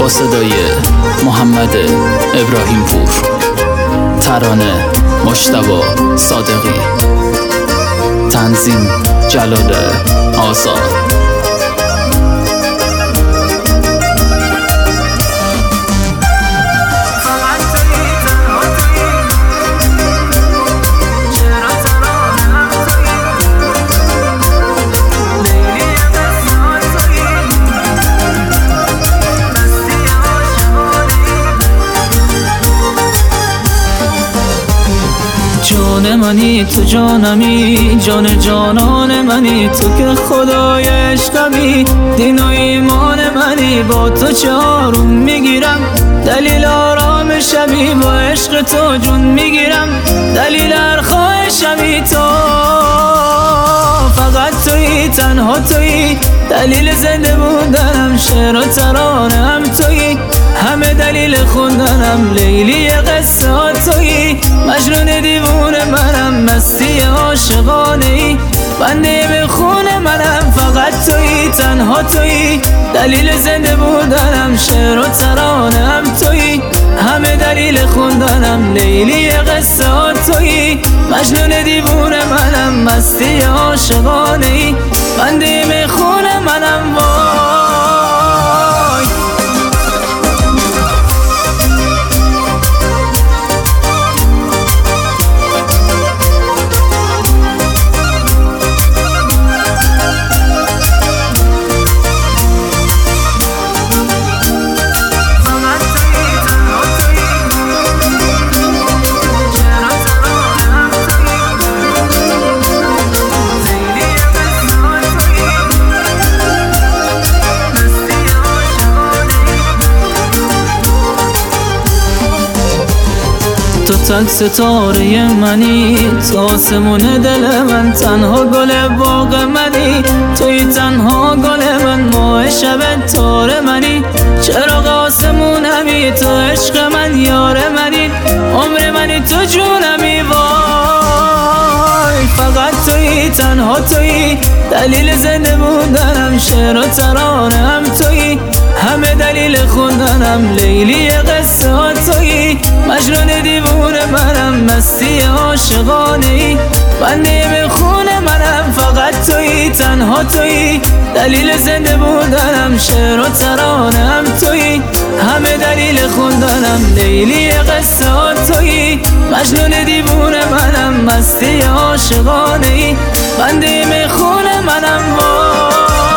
با صدای محمد ابراهیم پور، ترانه مجتبی صادقی، تنظیم جلال آزاد. جان منی تو جانمی، جان جانان منی تو که خدای عشقمی، دین و ایمان منی با تو چه آروم میگیرم، دلیل آرام شبی با عشق تو جون میگیرم، دلیل هر خواهشمی تو، فقط تویی تنها تویی، دلیل زنده بودنم شعر و ترانه هم تویی، همه دلیل خوندنم لیلی قصه ها تویی، مجنون دیوونه منم مستی عاشقانه ای، بنده به خون منم فقط تویی تنها تویی، دلیل زنده بودنم شعر و ترانه هم تویی، همه دلیل خوندنم لیلی قصه ها تویی، مجنون دیوونه منم مستی عاشقانه ای، بنده به خون منم وای. تو تک ستاره منی، تو آسمون دل من، تنها گل باغ منی، توی تنها گل من، ماه شب تار منی، چراغ آسمونمی، تو عشق من یار منی، عمر منی تو جونمی وای، فقط توی تنها توی، دلیل زنده بودنم شعر و ترانه هم توی، همه دلیل خوندنم لیلی قصه ها تویی، مجنون دیوونه منم مستی عاشقانه ای، بنده به خون منم فقط تویی تنها تویی، دلیل زنده بودنم شعر و ترانه هم تویی، همه دلیل خوندنم لیلی قصه ها تویی، مجنون دیوونه منم مستی عاشقانه ای، بنده به خون منم وای.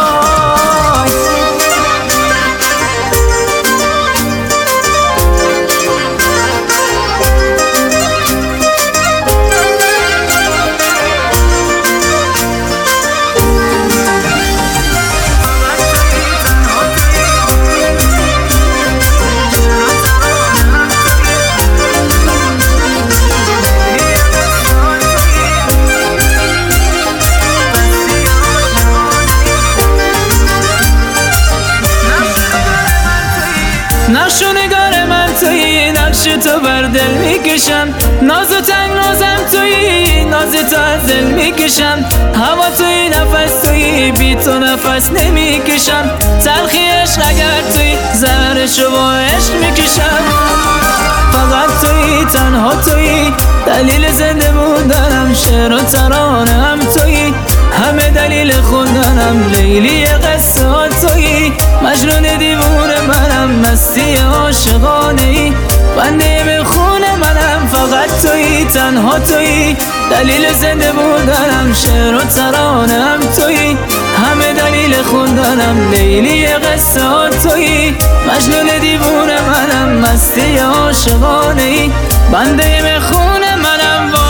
نقش و نگار من تویی، نقش تو بر دل میکشم، ناز و تنگ نازم تویی، ناز تو از دل میکشم، هوا تویی نفس تویی، بی تو نفس نمیکشم، تلخی عشق اگر تویی، زهرشو با عشق میکشم، فقط تویی تنها تویی، دلیل زنده بودنم شعر و ترانه هم تویی، همه دلیل خوندنم لیلی قصه ها تویی، مجنون دیوونه منم مستی عاشقانه ای، بنده به خون منم فقط تویی تنها تویی، دلیل زنده بودنم شعر و ترانه هم تویی، همه دلیل خوندنم لیلی قصه ها تویی، مجنون دیوونه منم مستی عاشقانه ای، بنده به خون منم